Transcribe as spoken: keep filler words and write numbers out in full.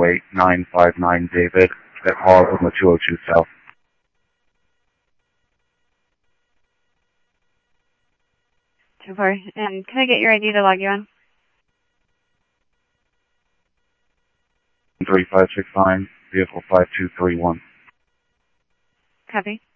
eight nine five nine David at Harlem two oh two South. two four. And can I get your I D to log you on? three five six nine, vehicle five two three one. Copy.